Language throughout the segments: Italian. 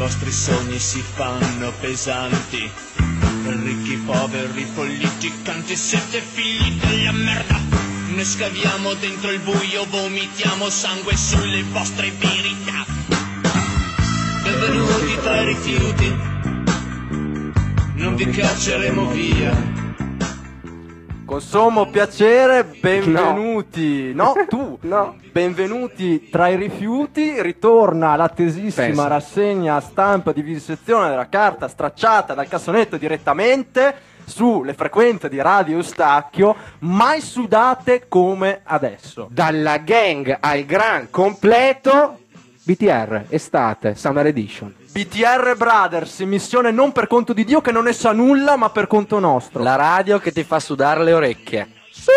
vostri sogni si fanno pesanti. Ricchi, poveri, politicanti, siete figli della merda. Ne scaviamo dentro il buio, vomitiamo sangue sulle vostre verità. Benvenuti tra i rifiuti, non vi cacceremo via. Con sommo piacere, benvenuti. No, tu. No. Benvenuti tra i rifiuti. Ritorna l'attesissima rassegna stampa di vivisezione della carta stracciata dal cassonetto direttamente sulle frequenze di Radio Eustachio, mai sudate come adesso. Dalla gang al gran completo, BTR, estate, Summer Edition. BTR Brothers, in missione non per conto di Dio che non ne sa nulla, ma per conto nostro. La radio che ti fa sudare le orecchie. Sì.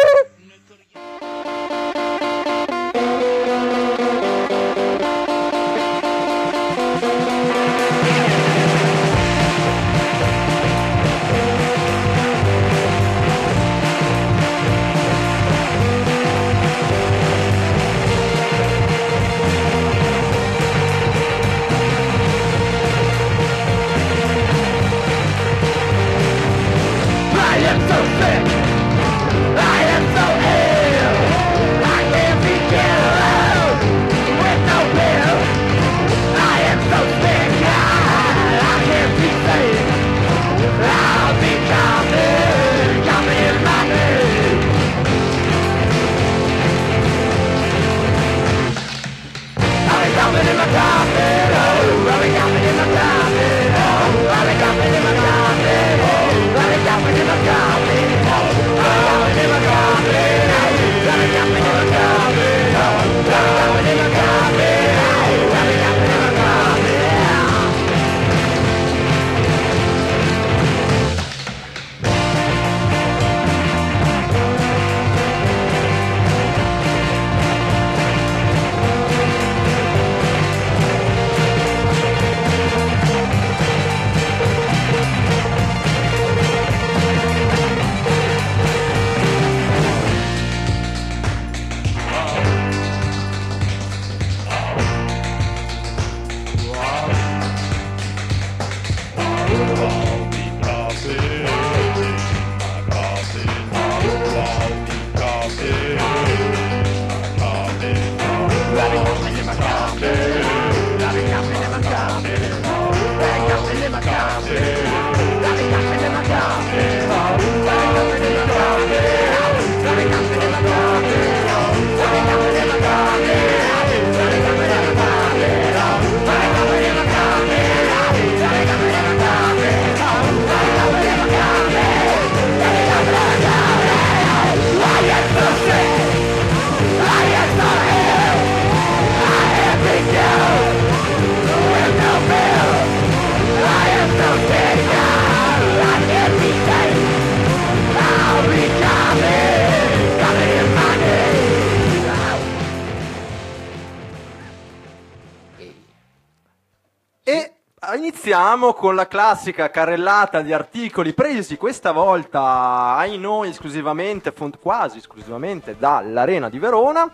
Iniziamo con la classica carrellata di articoli presi questa volta ai noi esclusivamente, quasi esclusivamente dall'Arena di Verona.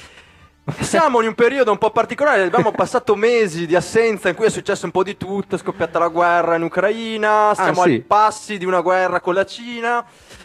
Siamo in un periodo un po' particolare, abbiamo passato mesi di assenza in cui è successo un po' di tutto, è scoppiata la guerra in Ucraina, stiamo ai passi di una guerra con la Cina,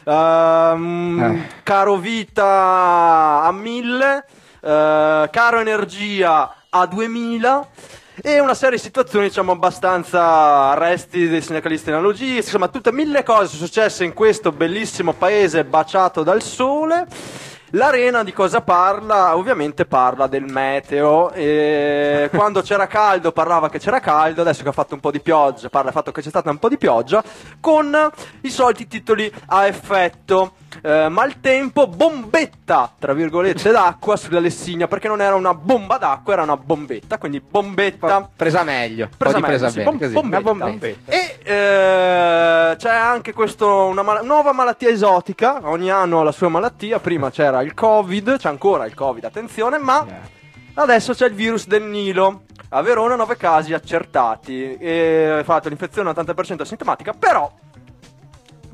caro vita a 1000, caro energia a 2000. E una serie di situazioni, diciamo, abbastanza arresti dei sindacalisti analogisti, insomma, tutte 1000 cose sono successe in questo bellissimo paese baciato dal sole. L'Arena di cosa parla? Ovviamente parla del meteo. E quando c'era caldo parlava che c'era caldo, adesso che ha fatto un po' di pioggia parla del fatto che c'è stata un po' di pioggia, con i soliti titoli a effetto. Maltempo, bombetta tra virgolette d'acqua sulla Lessigna, perché non era una bomba d'acqua, era una bombetta, quindi bombetta presa meglio, presa bene, così. Bombetta. Una bombetta. E c'è anche una nuova malattia esotica, ogni anno ha la sua malattia. Prima c'era il Covid, c'è ancora il Covid, attenzione, ma adesso c'è il virus del Nilo. A Verona 9 casi accertati e fatto l'infezione all'80% asintomatica, però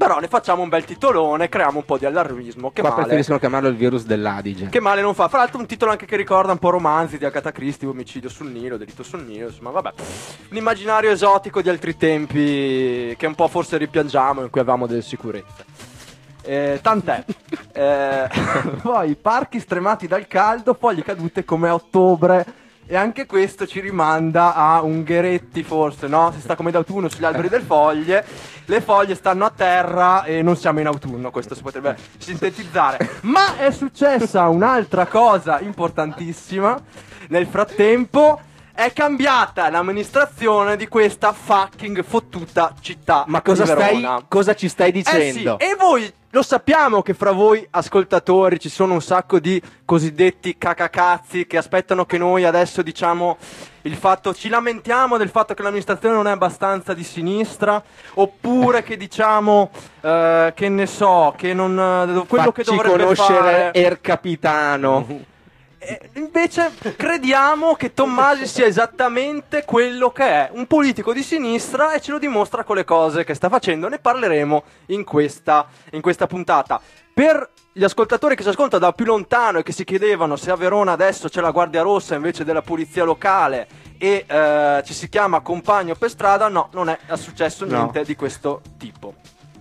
Però ne facciamo un bel titolone, creiamo un po' di allarmismo. Che Qua male. preferiscono chiamarlo il virus dell'Adige. Che male non fa. Fra l'altro un titolo anche che ricorda un po' romanzi di Agatha Christie, omicidio sul Nilo, delitto sul Nilo, insomma vabbè. Un immaginario esotico di altri tempi che un po' forse ripiangiamo, in cui avevamo delle sicurezze. Tant'è. Poi parchi stremati dal caldo, foglie cadute come a ottobre. E anche questo ci rimanda a Ungheretti, forse, no? Si sta come d'autunno sugli alberi delle foglie, le foglie stanno a terra e non siamo in autunno, questo si potrebbe sintetizzare. Ma è successa un'altra cosa importantissima. Nel frattempo è cambiata l'amministrazione di questa fucking fottuta città. Ma di Verona. cosa ci stai dicendo? Sì, e voi lo sappiamo che fra voi ascoltatori ci sono un sacco di cosiddetti cacacazzi che aspettano che noi adesso diciamo il fatto, ci lamentiamo del fatto che l'amministrazione non è abbastanza di sinistra, oppure che diciamo che ne so, che non quello che dovrebbe conoscere fare Er Capitano. Invece crediamo che Tommasi sia esattamente quello che è, un politico di sinistra, e ce lo dimostra con le cose che sta facendo. Ne parleremo in questa puntata. Per gli ascoltatori che si ascoltano da più lontano e che si chiedevano se a Verona adesso c'è la Guardia Rossa invece della polizia locale e ci si chiama compagno per strada, no, non è successo niente di questo tipo.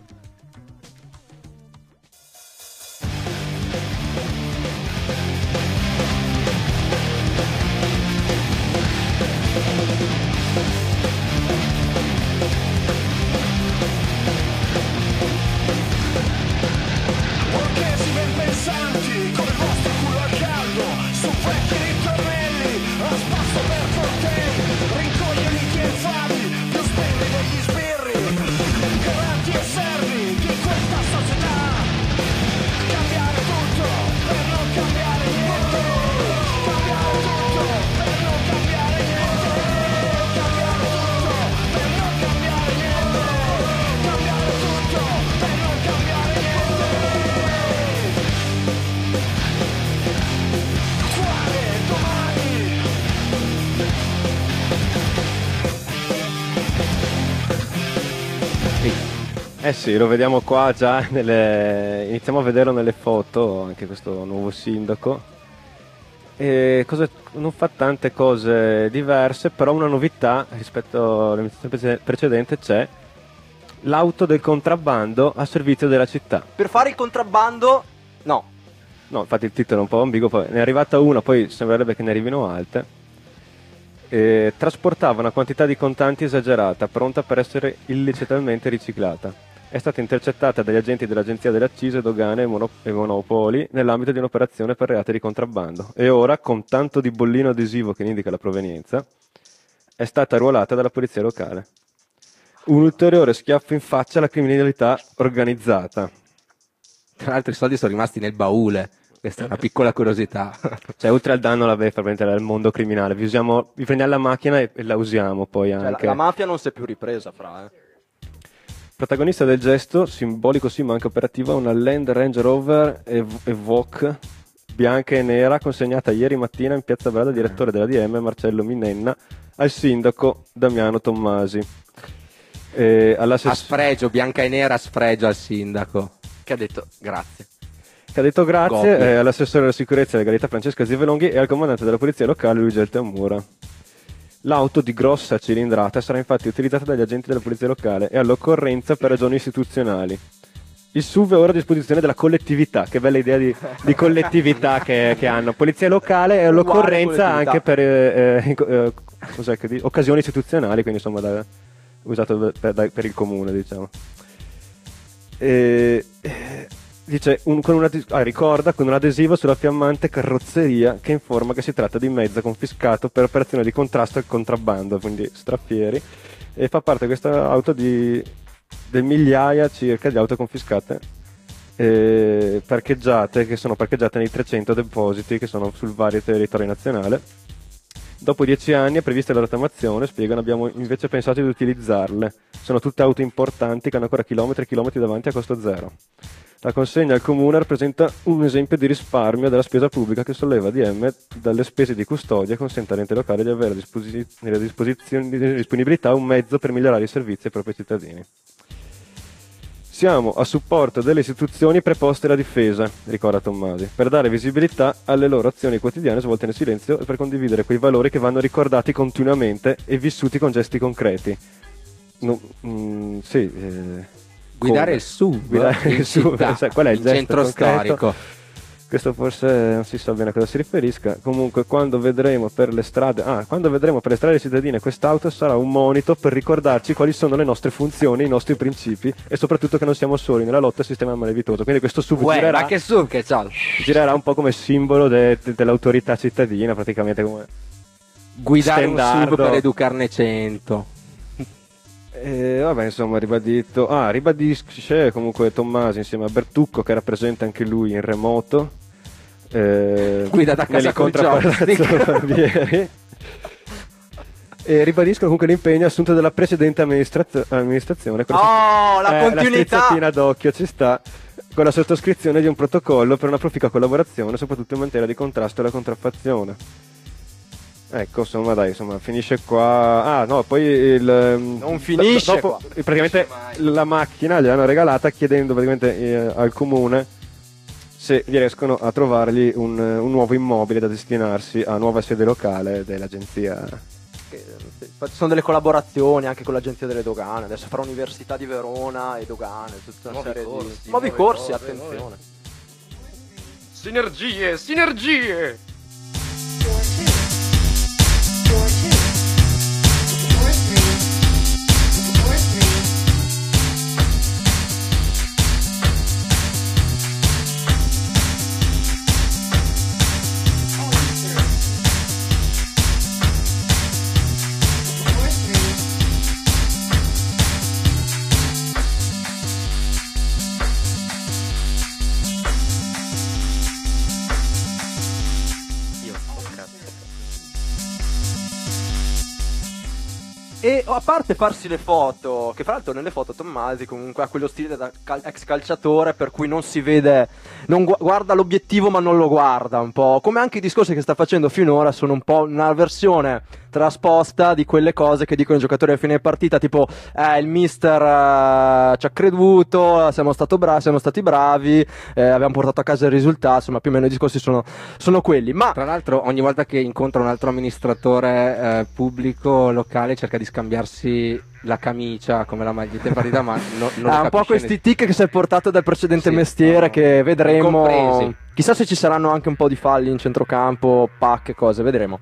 Eh sì, lo vediamo qua già, iniziamo a vederlo nelle foto, anche questo nuovo sindaco. Non fa tante cose diverse, però una novità rispetto all'amministrazione precedente c'è: l'auto del contrabbando a servizio della città. Per fare il contrabbando, no. No, infatti il titolo è un po' ambiguo, poi ne è arrivata una, poi sembrerebbe che ne arrivino altre. Trasportava una quantità di contanti esagerata, pronta per essere illecitamente riciclata. È stata intercettata dagli agenti dell'Agenzia delle Accise, Dogane e Monopoli nell'ambito di un'operazione per reati di contrabbando, e ora, con tanto di bollino adesivo che ne indica la provenienza, è stata arruolata dalla polizia locale. Un ulteriore schiaffo in faccia alla criminalità organizzata. Tra l'altro i soldi sono rimasti nel baule. Questa è una piccola curiosità. Cioè, oltre al danno alla beffa, al mondo criminale, vi prendiamo la macchina e la usiamo poi anche. Cioè, la mafia non si è più ripresa, fra. Protagonista del gesto, simbolico sì ma anche operativo, una Land Range Rover Evoque bianca e nera consegnata ieri mattina in Piazza Brada al direttore dell'ADM Marcello Minenna al sindaco Damiano Tommasi. A sfregio, bianca e nera a sfregio al sindaco, che ha detto grazie. All'assessore alla sicurezza e legalità Francesca Zivelonghi e al comandante della polizia locale Luigi Altamura. L'auto di grossa cilindrata sarà infatti utilizzata dagli agenti della polizia locale e all'occorrenza per ragioni istituzionali. Il SUV è ora a disposizione della collettività, che bella idea di collettività che hanno. Polizia locale e all'occorrenza anche per occasioni istituzionali, quindi insomma usato per il comune, diciamo. Dice, ricorda con un adesivo sulla fiammante carrozzeria che informa che si tratta di mezzo confiscato per operazione di contrasto al contrabbando, quindi straffieri, e fa parte questa auto del migliaia circa di auto confiscate parcheggiate, che sono parcheggiate nei 300 depositi che sono sul vario territorio nazionale. Dopo 10 anni è prevista la rottamazione, spiegano, abbiamo invece pensato di utilizzarle. Sono tutte auto importanti che hanno ancora chilometri e chilometri davanti a costo zero. La consegna al comune rappresenta un esempio di risparmio della spesa pubblica che solleva ADM dalle spese di custodia e consente all'ente locale di avere a disponibilità un mezzo per migliorare i servizi ai propri cittadini. Siamo a supporto delle istituzioni preposte alla difesa, ricorda Tommasi, per dare visibilità alle loro azioni quotidiane svolte nel silenzio e per condividere quei valori che vanno ricordati continuamente e vissuti con gesti concreti. Guidare il SUV, Guidare il SUV, qual è il in gesto centro concreto? storico. Questo forse non si sa bene a cosa si riferisca. Comunque, quando vedremo per le strade cittadine quest'auto, sarà un monito per ricordarci quali sono le nostre funzioni, i nostri principi e soprattutto che non siamo soli nella lotta al sistema malavitoso. Quindi questo SUV Ma che SUV che c'ha? girerà un po' come simbolo dell'autorità cittadina, praticamente come Guidare un stendardo. SUV per educarne 100. Vabbè, insomma, ribadisce comunque Tommasi insieme a Bertucco, che rappresenta anche lui in remoto. Guida da casa con joystick. E ribadiscono comunque l'impegno assunto dalla precedente amministrazione. La continuità! La strizzatina d'occhio ci sta, con la sottoscrizione di un protocollo per una proficua collaborazione, soprattutto in materia di contrasto alla contraffazione. Ecco, insomma, finisce qua. Poi non finisce dopo, qua. praticamente la macchina gliel'hanno regalata chiedendo praticamente al comune se gli riescono a trovargli un nuovo immobile da destinarsi a nuova sede locale dell'agenzia. Sono delle collaborazioni anche con l'agenzia delle dogane. Adesso farà Università di Verona e dogane, tutta una serie di nuovi corsi, attenzione. Sinergie! E a parte farsi le foto, che fra l'altro nelle foto Tommasi comunque ha quello stile da ex calciatore, per cui non si vede, non guarda l'obiettivo ma non lo guarda, un po' come anche i discorsi che sta facendo finora sono un po' una versione trasposta di quelle cose che dicono i giocatori a fine partita, tipo il mister ci ha creduto, siamo stati bravi, abbiamo portato a casa il risultato, insomma più o meno i discorsi sono quelli. Ma tra l'altro ogni volta che incontra un altro amministratore pubblico locale cerca di scambiarsi la camicia come la maglietta in partita, ma non un po' questi tic che si è portato dal precedente mestiere, che vedremo. Incompresi. Chissà se ci saranno anche un po' di falli in centrocampo, pacche, cose, vedremo.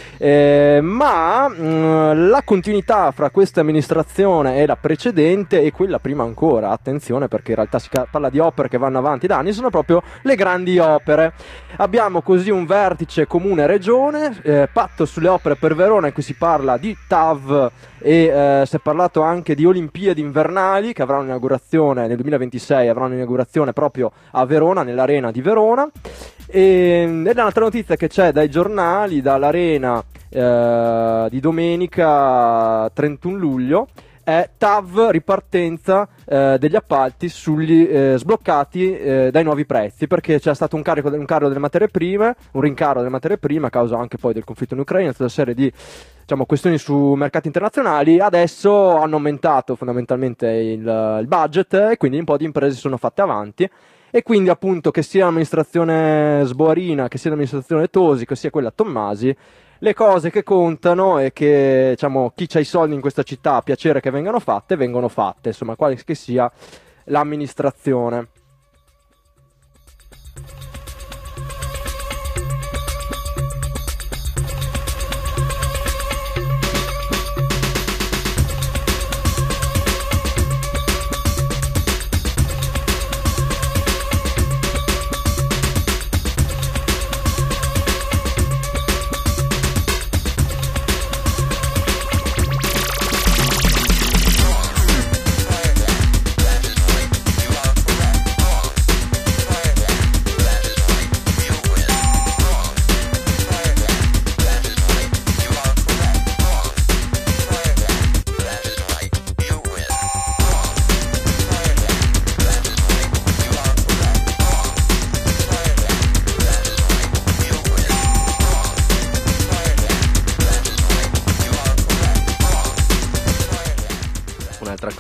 Ma la continuità fra questa amministrazione e la precedente e quella prima ancora, attenzione, perché in realtà si parla di opere che vanno avanti da anni, sono proprio le grandi opere. Abbiamo così un vertice comune-regione, patto sulle opere per Verona, in cui si parla di TAV e si è parlato anche di Olimpiadi invernali che avranno inaugurazione nel 2026, avranno inaugurazione proprio a Verona, nell'arena di Verona. E un'altra notizia che c'è dai giornali, dall'arena di domenica 31 luglio, è TAV ripartenza degli appalti sugli sbloccati dai nuovi prezzi, perché c'è stato un rincaro delle materie prime a causa anche poi del conflitto in Ucraina, tutta una serie di questioni su mercati internazionali. Adesso hanno aumentato fondamentalmente il budget e quindi un po' di imprese sono fatte avanti. E quindi appunto che sia l'amministrazione Sboarina, che sia l'amministrazione Tosi, che sia quella Tommasi, le cose che contano e che chi c'ha i soldi in questa città ha piacere che vengano fatte, insomma, quale che sia l'amministrazione.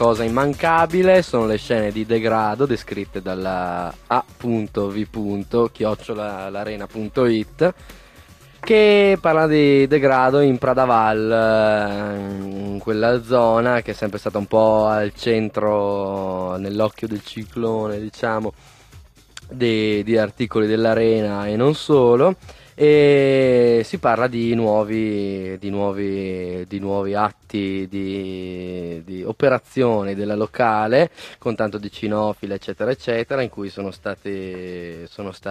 cosa immancabile sono le scene di degrado descritte dalla a.v.@larena.it, che parla di degrado in Pradaval, in quella zona che è sempre stata un po' al centro, nell'occhio del ciclone, diciamo, di articoli dell'Arena e non solo. E si parla di nuovi atti di operazioni della locale, con tanto di cinofile eccetera eccetera, in cui sono state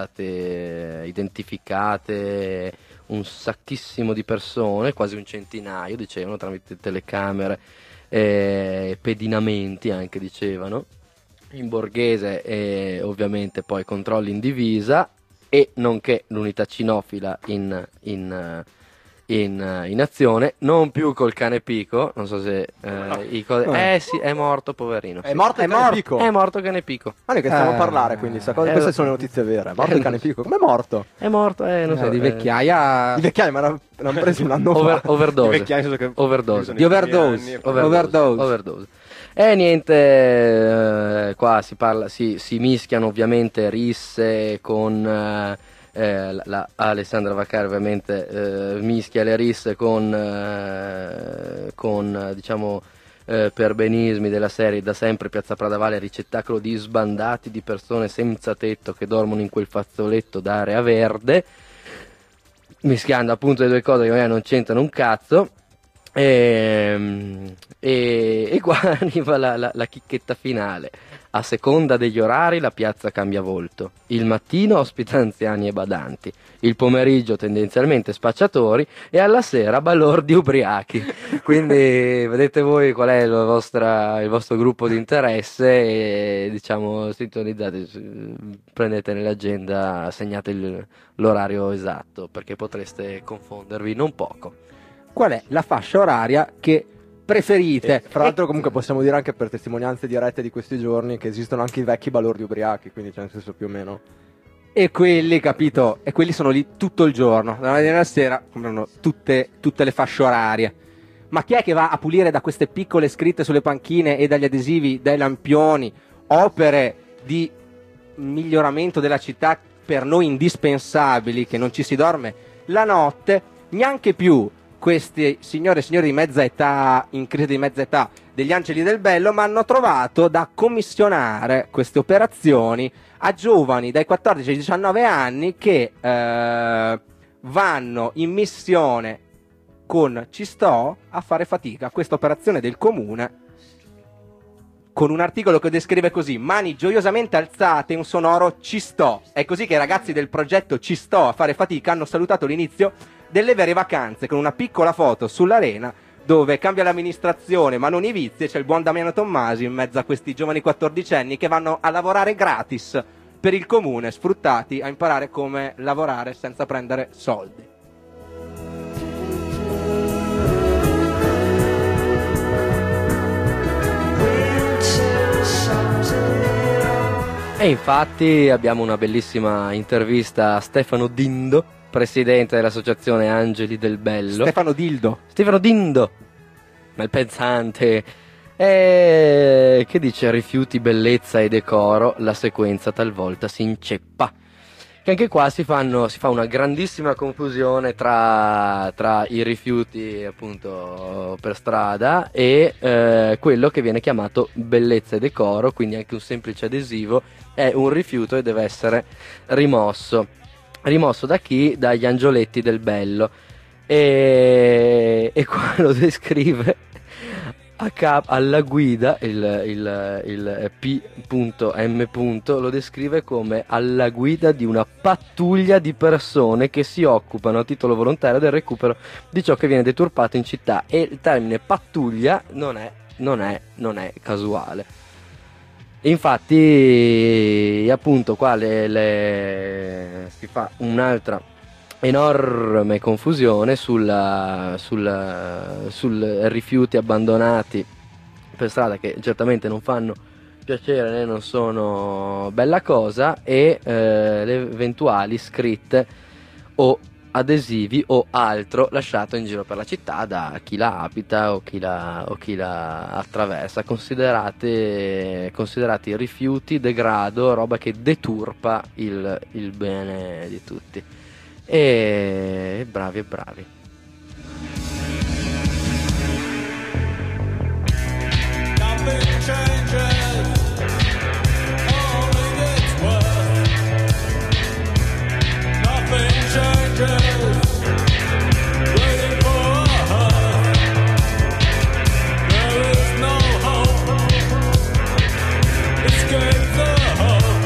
identificate un sacchissimo di persone, quasi un centinaio dicevano, tramite telecamere e pedinamenti anche dicevano, in borghese, e ovviamente poi controlli in divisa, e nonché l'unità cinofila in azione, non più col cane Pico, non so se sì, è morto, poverino. È morto il cane Pico? È morto il cane Pico. Ma noi che stiamo a parlare, quindi queste sono le notizie vere. È morto il cane Pico? Come è morto? È morto, non so. Di vecchiaia. Di vecchiaia, ma l'hanno preso un anno fa. Overdose. Di overdose. E niente, qua si mischiano ovviamente risse con la Alessandra Vaccari, ovviamente mischia le risse con diciamo perbenismi della serie Da sempre Piazza Pradavale, ricettacolo di sbandati di persone senza tetto che dormono in quel fazzoletto d'area verde, mischiando appunto le due cose che magari non c'entrano un cazzo. E qua arriva la chicchetta finale. A seconda degli orari la piazza cambia volto. Il mattino ospita anziani e badanti, il pomeriggio tendenzialmente spacciatori e alla sera balordi ubriachi. Quindi vedete voi qual è il vostro gruppo di interesse e diciamo sintonizzate, prendete nell'agenda, segnate l'orario esatto, perché potreste confondervi non poco. Qual è la fascia oraria che preferite? Fra l'altro comunque possiamo dire anche per testimonianze dirette di questi giorni che esistono anche i vecchi balordi ubriachi, quindi c'è nel senso più o meno. E quelli, capito? E quelli sono lì tutto il giorno, dalla mattina alla sera, comprano tutte le fasce orarie. Ma chi è che va a pulire da queste piccole scritte sulle panchine e dagli adesivi, dai lampioni, opere di miglioramento della città per noi indispensabili, che non ci si dorme la notte, neanche più questi signore e signori di mezza età, in crisi di mezza età, degli Angeli del Bello, ma hanno trovato da commissionare queste operazioni a giovani dai 14 ai 19 anni che vanno in missione con Ci sto a fare fatica. Questa operazione del comune, con un articolo che descrive così: mani gioiosamente alzate, un sonoro Ci sto. È così che i ragazzi del progetto Ci sto a fare fatica hanno salutato l'inizio delle vere vacanze, con una piccola foto sull'Arena dove cambia l'amministrazione ma non i vizi, e c'è il buon Damiano Tommasi in mezzo a questi giovani 14enni che vanno a lavorare gratis per il comune, sfruttati a imparare come lavorare senza prendere soldi. E infatti abbiamo una bellissima intervista a Stefano Dindo, presidente dell'associazione Angeli del Bello. Stefano Dindo, malpensante, che dice: rifiuti, bellezza e decoro, la sequenza talvolta si inceppa. Che anche qua si fa una grandissima confusione tra i rifiuti appunto per strada e quello che viene chiamato bellezza e decoro, quindi anche un semplice adesivo è un rifiuto e deve essere rimosso da chi? Dagli angioletti del Bello. E qua lo descrive alla guida, il P.M. lo descrive come alla guida di una pattuglia di persone che si occupano a titolo volontario del recupero di ciò che viene deturpato in città. E il termine pattuglia non è casuale. Infatti appunto qua si fa un'altra enorme confusione sul rifiuti abbandonati per strada, che certamente non fanno piacere né non sono bella cosa, e le eventuali scritte o adesivi o altro lasciato in giro per la città da chi la abita o chi la attraversa, considerati rifiuti, degrado, roba che deturpa il bene di tutti. E bravi. Nothing changes, only gets worse. Nothing changes, waiting for us. There is no hope, escape the hope.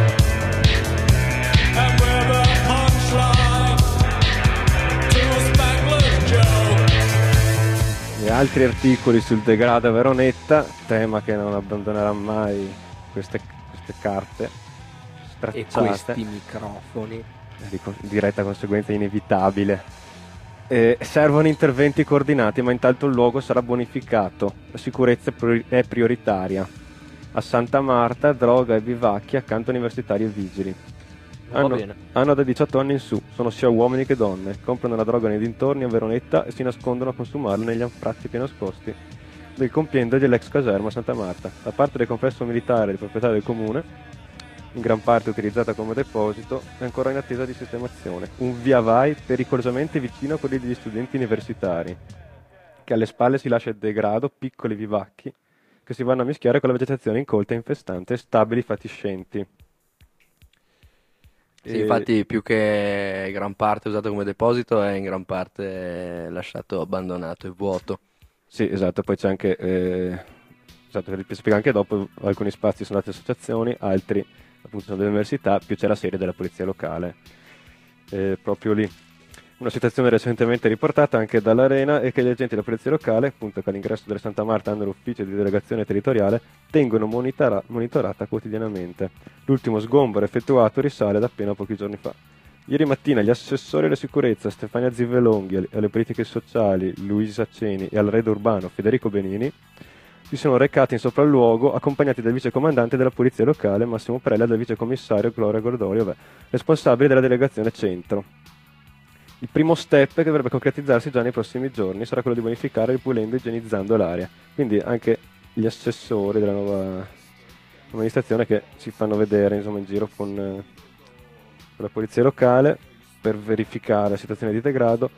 And we're the punchline to a Spangler joke. E altri articoli sul degrado a Veronetta, tema che non abbandonerà mai queste carte E stracciate. questi microfoni. Di diretta conseguenza inevitabile. Servono interventi coordinati, ma intanto il luogo sarà bonificato. La sicurezza è prioritaria. A Santa Marta, droga e bivacchi accanto a universitari e vigili. Va bene. Hanno da 18 anni in su, sono sia uomini che donne. Comprano la droga nei dintorni a Veronetta e si nascondono a consumarla negli anfratti più nascosti del compiendo dell'ex caserma Santa Marta. Da parte del complesso militare di proprietà del comune, in gran parte utilizzata come deposito, è ancora in attesa di sistemazione. Un via vai pericolosamente vicino a quelli degli studenti universitari, che alle spalle si lascia il degrado, piccoli vivacchi, che si vanno a mischiare con la vegetazione incolta e infestante e stabili fatiscenti. Sì, infatti più che gran parte usato come deposito è in gran parte lasciato abbandonato e vuoto. Sì, esatto, poi c'è anche, esatto, vi spiego anche dopo, alcuni spazi sono date associazioni, altri appunto sono delle università, più c'è la sede della polizia locale, proprio lì. Una situazione recentemente riportata anche dall'Arena è che gli agenti della polizia locale, appunto che all'ingresso della Santa Marta hanno l'ufficio di delegazione territoriale, tengono monitorata quotidianamente. L'ultimo sgombero effettuato risale da appena pochi giorni fa. Ieri mattina gli assessori alla sicurezza Stefania Zivelonghi e alle politiche sociali Luisa Ceni e all'arredo urbano Federico Benini si sono recati in sopralluogo accompagnati dal vicecomandante della polizia locale Massimo Prella e dal vicecommissario Gloria Gordolio, responsabile della delegazione centro. Il primo step, che dovrebbe concretizzarsi già nei prossimi giorni, sarà quello di bonificare ripulendo e igienizzando l'aria. Quindi anche gli assessori della nuova amministrazione che si fanno vedere insomma in giro con la polizia locale per verificare la situazione di degrado,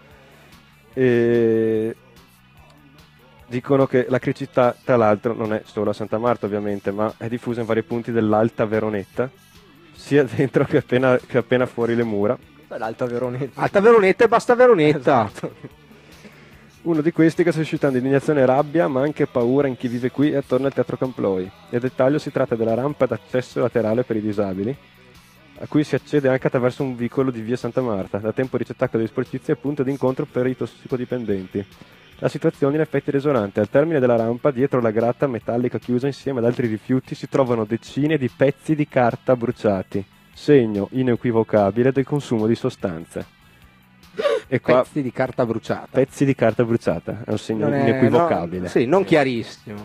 e dicono che la criticità tra l'altro non è solo a Santa Marta ovviamente, ma è diffusa in vari punti dell'Alta Veronetta, sia dentro che appena fuori le mura. L'Alta Veronetta. Alta Veronetta e basta Veronetta. Uno di questi che sta suscitando indignazione e rabbia, ma anche paura in chi vive qui e attorno al Teatro Camploi. Nel dettaglio si tratta della rampa d'accesso laterale per i disabili, a cui si accede anche attraverso un vicolo di via Santa Marta, da tempo ricettacolo degli sportizi e punto d'incontro per i tossicodipendenti. La situazione in effetti è desolante. Al termine della rampa, dietro la grata metallica chiusa insieme ad altri rifiuti, si trovano decine di pezzi di carta bruciati, segno inequivocabile del consumo di sostanze. E qua Pezzi di carta bruciata. pezzi di carta bruciata, è un segno inequivocabile. Sì, non chiarissimo.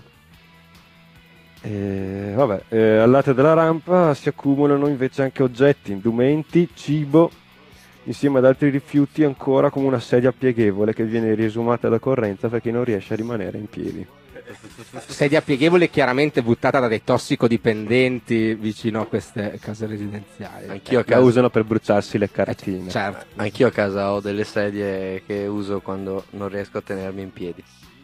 Al lato della rampa si accumulano invece anche oggetti, indumenti, cibo, insieme ad altri rifiuti, ancora come una sedia pieghevole che viene riesumata alla correnza perché non riesce a rimanere in piedi. Sedia pieghevole chiaramente buttata da dei tossicodipendenti vicino a queste case residenziali. Anch'io a La casa, usano per bruciarsi le cartine. Certo. anch'io a casa ho delle sedie che uso quando non riesco a tenermi in piedi.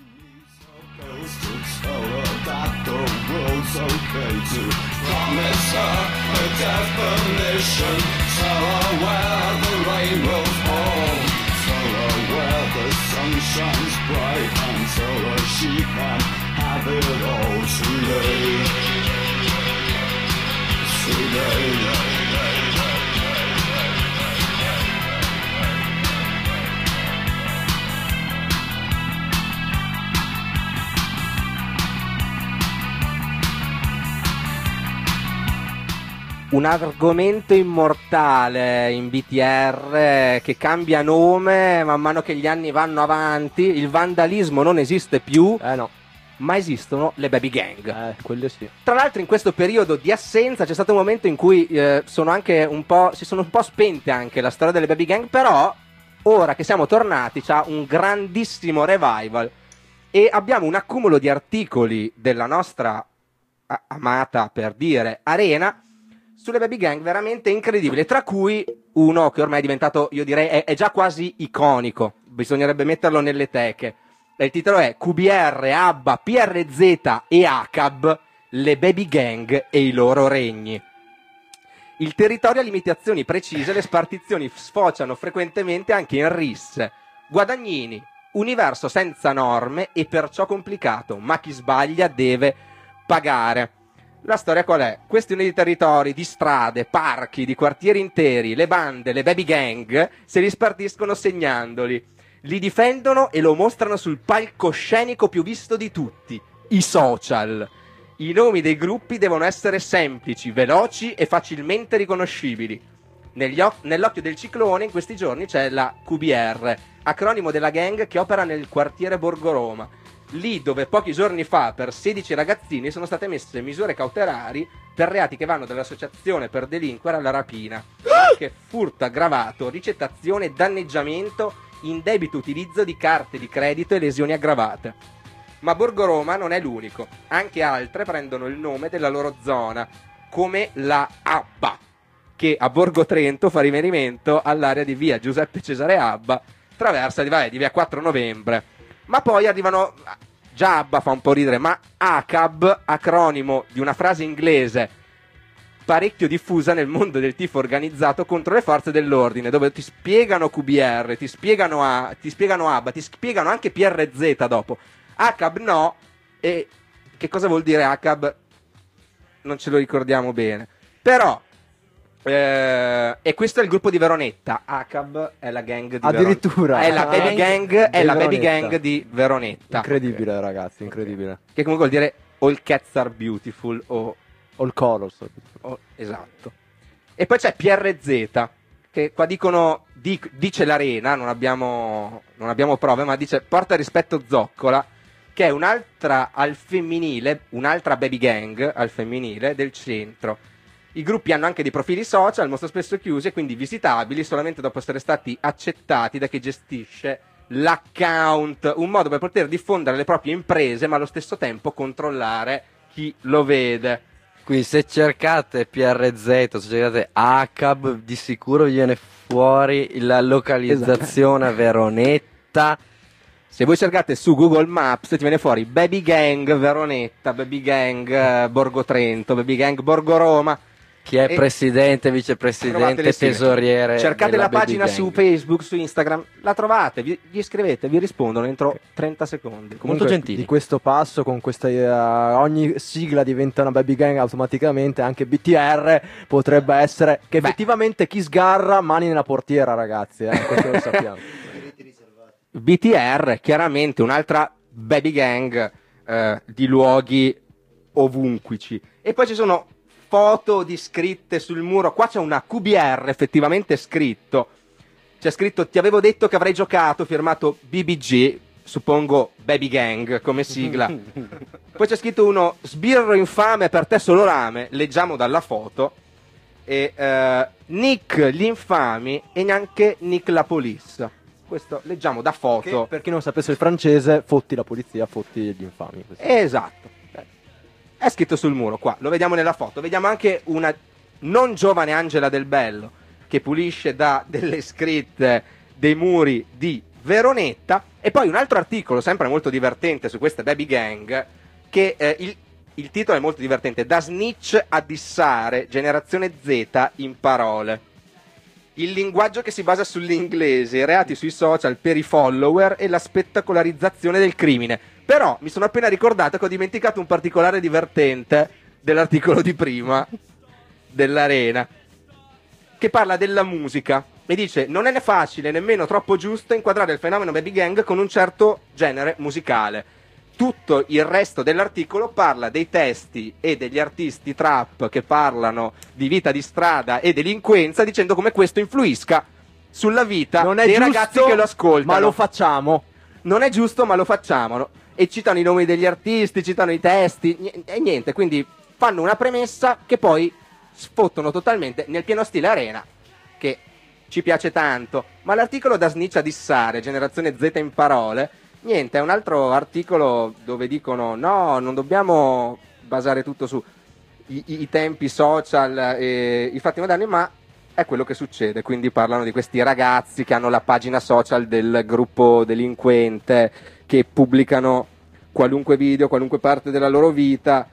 Un argomento immortale in BTR che cambia nome man mano che gli anni vanno avanti. Il vandalismo non esiste più, No, ma esistono le baby gang. quelle sì. Tra l'altro in questo periodo di assenza c'è stato un momento in cui si sono un po' spente anche la storia delle baby gang, però ora che siamo tornati c'ha un grandissimo revival e abbiamo un accumulo di articoli della nostra amata, per dire, Arena sulle baby gang veramente incredibile, tra cui uno che ormai è diventato, io direi, è già quasi iconico, bisognerebbe metterlo nelle teche. Il titolo è QBR, ABBA, PRZ e ACAB, le baby gang e i loro regni. Il territorio ha limitazioni precise, le spartizioni sfociano frequentemente anche in risse, guadagnini, universo senza norme e perciò complicato, ma chi sbaglia deve pagare. La storia qual è? Questione di territori, di strade, parchi, di quartieri interi, le bande, le baby gang se li spartiscono segnandoli, li difendono e lo mostrano sul palcoscenico più visto di tutti, i social. I nomi dei gruppi devono essere semplici, veloci e facilmente riconoscibili. Nell'occhio del ciclone in questi giorni c'è la QBR, acronimo della gang che opera nel quartiere Borgo Roma, lì dove pochi giorni fa per 16 ragazzini sono state messe misure cautelari per reati che vanno dall'associazione per delinquere alla rapina, anche furto aggravato, ricettazione e danneggiamento, indebito utilizzo di carte di credito e lesioni aggravate. Ma Borgo Roma non è l'unico, anche altre prendono il nome della loro zona, come la Abba, che a Borgo Trento fa riferimento all'area di via Giuseppe Cesare Abba, traversa di via 4 novembre. Ma poi arrivano, già Abba fa un po' ridere, ma ACAB, acronimo di una frase inglese parecchio diffusa nel mondo del tifo organizzato contro le forze dell'ordine, dove ti spiegano QBR, ti spiegano ABBA, ti spiegano anche PRZ dopo. ACAB no, e che cosa vuol dire ACAB? Non ce lo ricordiamo bene. Però, e questo è il gruppo di Veronetta. ACAB è la gang di Addirittura Veronetta. È la baby gang, è la baby gang di Veronetta. Incredibile, ragazzi, incredibile. Che comunque vuol dire all cats are beautiful o All colors. esatto. E poi c'è PRZ, che qua dicono, dice l'Arena, non abbiamo prove, ma dice porta rispetto Zoccola, che è un'altra al femminile, un'altra baby gang al femminile del centro. I gruppi hanno anche dei profili social, molto spesso chiusi e quindi visitabili solamente dopo essere stati accettati da chi gestisce l'account, un modo per poter diffondere le proprie imprese ma allo stesso tempo controllare chi lo vede. Quindi se cercate PRZ o se cercate ACAB, di sicuro viene fuori la localizzazione a Veronetta. Se voi cercate su Google Maps ti viene fuori Baby Gang Veronetta, Baby Gang Borgo Trento, Baby Gang Borgo Roma. Chi è E presidente, trovate vicepresidente, le sigle. tesoriere. Cercate della la Baby pagina Gang. su Facebook, su Instagram, la trovate, vi iscrivete, vi rispondono entro 30 secondi. Molto gentili. Di questo passo, con questa ogni sigla diventa una baby gang automaticamente, anche BTR potrebbe essere che effettivamente chi sgarra mani nella portiera, ragazzi, questo lo sappiamo. BTR, chiaramente un'altra baby gang di luoghi ovunquici. E poi ci sono foto di scritte sul muro. Qua c'è una QBR effettivamente scritto. C'è scritto ti avevo detto che avrei giocato, firmato BBG, suppongo Baby Gang come sigla. Poi c'è scritto uno sbirro infame per te solo rame, leggiamo dalla foto. E Nick gli infami e neanche Nick la police. Questo leggiamo da foto. Che, per chi non sapesse il francese, fotti la polizia, fotti gli infami. Questo. Esatto. È scritto sul muro qua, lo vediamo nella foto. Vediamo anche una non giovane Angela Del Bello che pulisce da delle scritte dei muri di Veronetta. E poi un altro articolo sempre molto divertente su queste baby gang, che il titolo è molto divertente: da snitch a dissare generazione Z in parole. Il linguaggio che si basa sull'inglese, i reati sui social per i follower e la spettacolarizzazione del crimine. Però mi sono appena ricordato che ho dimenticato un particolare divertente dell'articolo di prima dell'Arena, che parla della musica e dice non è né facile nemmeno troppo giusto inquadrare il fenomeno baby gang con un certo genere musicale. Tutto il resto dell'articolo parla dei testi e degli artisti trap che parlano di vita di strada e delinquenza, dicendo come questo influisca sulla vita Non è dei giusto, ragazzi che lo ascoltano. ma lo facciamo. Non è giusto, ma lo facciamo. E citano i nomi degli artisti, citano i testi, e niente. Quindi fanno una premessa che poi sfottono totalmente nel pieno stile Arena, che ci piace tanto, ma l'articolo da Snitch a dissare, generazione Z in parole, niente, è un altro articolo dove dicono no, non dobbiamo basare tutto su i tempi social e i fatti moderni, ma è quello che succede. Quindi parlano di questi ragazzi che hanno la pagina social del gruppo delinquente, che pubblicano qualunque video, qualunque parte della loro vita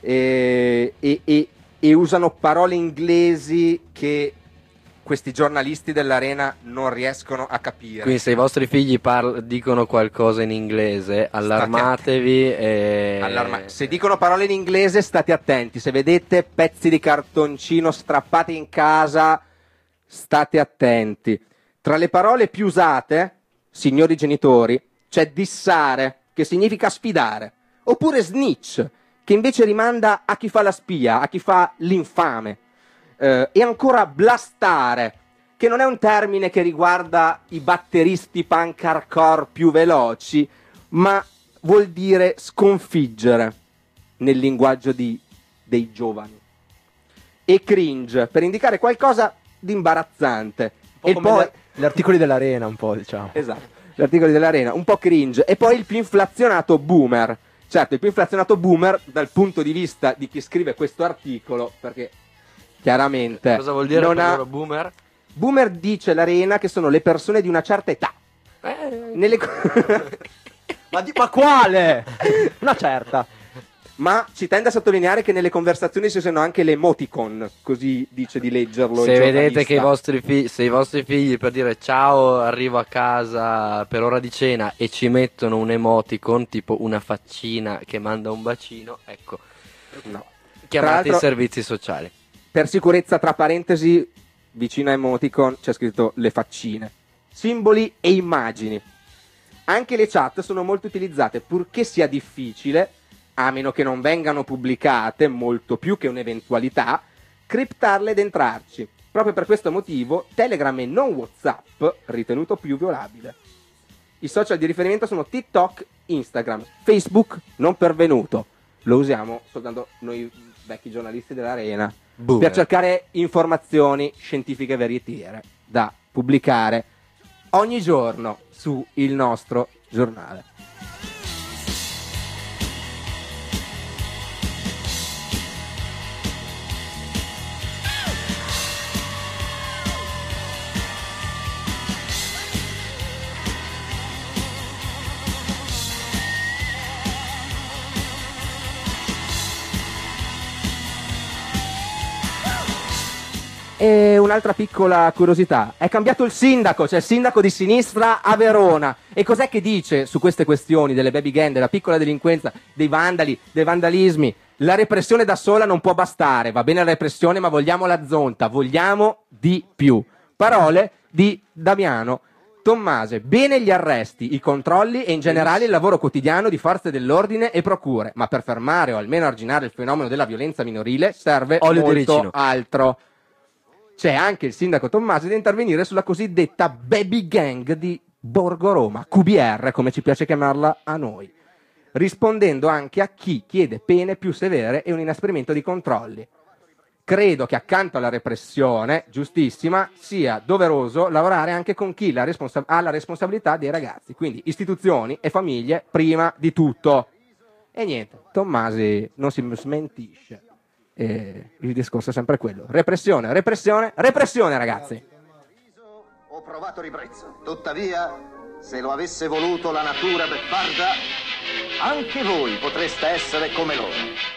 e usano parole inglesi che questi giornalisti dell'Arena non riescono a capire. Quindi se i vostri figli dicono qualcosa in inglese, allarmatevi e... Se dicono parole in inglese state attenti, se vedete pezzi di cartoncino strappati in casa state attenti. Tra le parole più usate, signori genitori, c'è dissare, che significa sfidare, oppure snitch, che invece rimanda a chi fa la spia, a chi fa l'infame. E ancora blastare, che non è un termine che riguarda i batteristi punk hardcore più veloci, ma vuol dire sconfiggere nel linguaggio dei giovani. E cringe, per indicare qualcosa di imbarazzante. E poi gli articoli dell'Arena, un po', diciamo. Esatto, gli articoli dell'Arena, un po' cringe. E poi il più inflazionato boomer. Certo, il più inflazionato boomer dal punto di vista di chi scrive questo articolo, perché chiaramente cosa vuol dire non per ha... loro boomer? Boomer, dice l'Arena, che sono le persone di una certa età. Nelle... ma quale? Una certa. Ma ci tende a sottolineare che nelle conversazioni ci sono anche le emoticon, così dice di leggerlo. Se il vedete che giornalista. se i vostri figli per dire ciao arrivo a casa per ora di cena e ci mettono un emoticon tipo una faccina che manda un bacino, ecco, No. chiamate Tra l'altro, i servizi sociali. per sicurezza, tra parentesi, vicino a emoticon c'è scritto le faccine, simboli e immagini. Anche le chat sono molto utilizzate, purché sia difficile, a meno che non vengano pubblicate, molto più che un'eventualità, criptarle ed entrarci. Proprio per questo motivo Telegram e non WhatsApp ritenuto più violabile. I social di riferimento sono TikTok, Instagram, Facebook non pervenuto. Lo usiamo soltanto noi vecchi giornalisti dell'Arena per cercare informazioni scientifiche veritiere da pubblicare ogni giorno su il nostro giornale. E un'altra piccola curiosità, è cambiato il sindaco, cioè il sindaco di sinistra a Verona. E cos'è che dice su queste questioni delle baby gang, della piccola delinquenza, dei vandali, dei vandalismi? La repressione da sola non può bastare, va bene la repressione, ma vogliamo la zonta, vogliamo di più. Parole di Damiano Tommase. Bene gli arresti, i controlli e in generale il lavoro quotidiano di forze dell'ordine e procure, ma per fermare o almeno arginare il fenomeno della violenza minorile serve Olio di molto ricino. altro. C'è anche il sindaco Tommasi da intervenire sulla cosiddetta baby gang di Borgo Roma, QBR come ci piace chiamarla a noi, rispondendo anche a chi chiede pene più severe e un inasprimento di controlli. Credo che accanto alla repressione, giustissima, sia doveroso lavorare anche con chi ha la responsabilità dei ragazzi, quindi istituzioni e famiglie prima di tutto. E niente, Tommasi non si smentisce. Il discorso è sempre quello: repressione, repressione, repressione, ragazzi. Ho provato ribrezzo, tuttavia, se lo avesse voluto la natura beffarda, anche voi potreste essere come loro.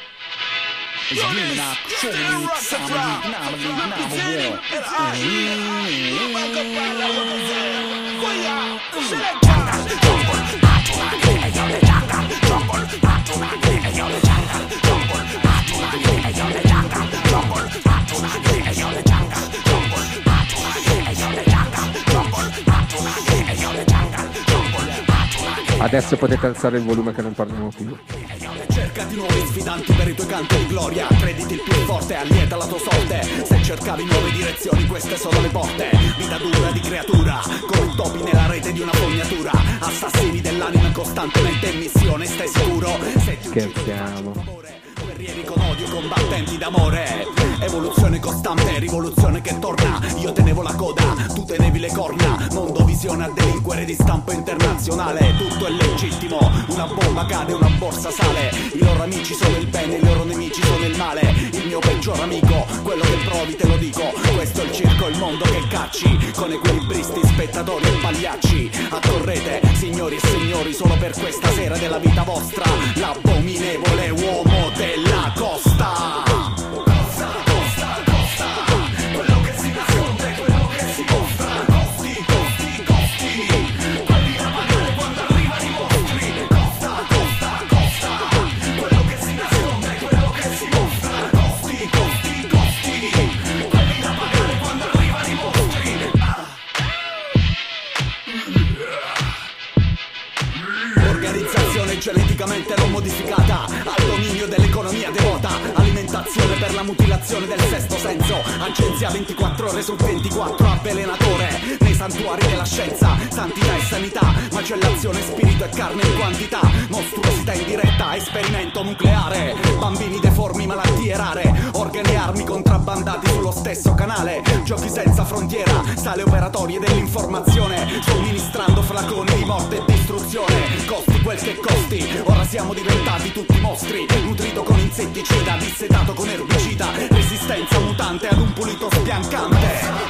Adesso potete alzare il volume che non parliamo più. Cercati nuovi sfidanti per i tuoi canti di gloria. Crediti il più forte, allieta la tua sorte. Se cercavi nuove direzioni, queste sono le porte. Vita dura di creatura, come topi nella rete di una fognatura. Assassini dell'anima costantemente in missione, stai sicuro? Se ti Scherziamo. guerrieri con odio, combattenti d'amore. Evoluzione costante, rivoluzione che torna. Io tenevo la coda, tu tenevi le corna. Mondo visione a delinquere di stampo internazionale. Tutto è legittimo, una bomba cade, una borsa sale. I loro amici sono il bene, i loro nemici sono il male. Il mio peggior amico, quello che provi te lo dico. Questo è il circo, il mondo che cacci, con equilibristi, spettatori e pagliacci. Accorrete, signori e signori, solo per questa sera della vita vostra. L'abominevole uomo della costa. Geneticamente non modificata, al dominio dell'economia devota, alimentazione per la mutilazione del sesto senso, agenzia 24 ore su 24, avvelenatore nei santuari della scienza, santità e sanità, macellazione, spirito e carne in quantità, mostruosità in diretta, esperimento nucleare, bambini deformi, malattie rare, organi e armi contrabbandati sullo stesso canale, giochi senza frontiera, sale operatorie dell'informazione, somministrando flaconi di morte e distruzione, costi quel che costi. Ora siamo diventati tutti mostri, nutrito con insetticida, dissetato con erbicida, resistenza mutante ad un pulito spiancante.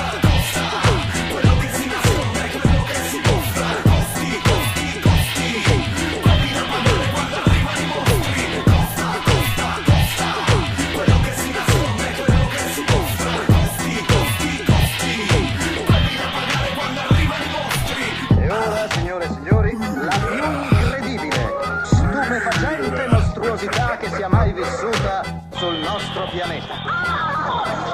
E ora, signore e signori, la più incredibile, stupefacente mostruosità che sia mai vissuta sul nostro pianeta.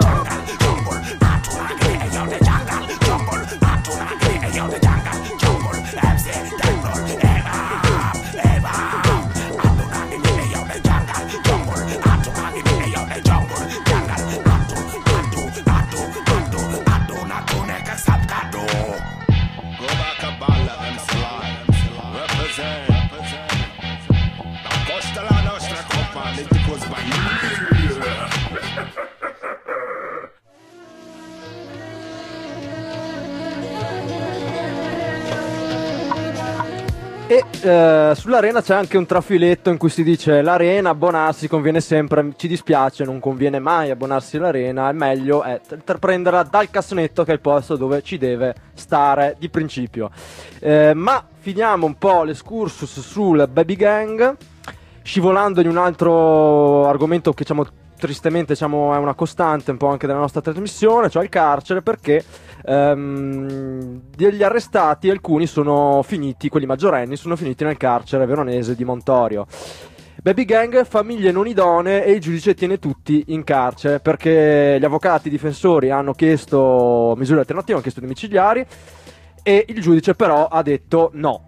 E sull'arena c'è anche un trafiletto in cui si dice: l'arena, abbonarsi conviene sempre, ci dispiace, non conviene mai abbonarsi all'arena, il meglio è prenderla dal cassonetto, che è il posto dove ci deve stare di principio. Ma finiamo un po' l'escursus sul Baby Gang, scivolando in un altro argomento che tristemente è una costante un po' anche della nostra trasmissione, cioè il carcere, perché degli arrestati alcuni sono finiti, quelli maggiorenni sono finiti nel carcere veronese di Montorio. Baby Gang, famiglie non idonee, e il giudice tiene tutti in carcere perché gli avvocati difensori hanno chiesto misure alternative, hanno chiesto domiciliari, e il giudice però ha detto no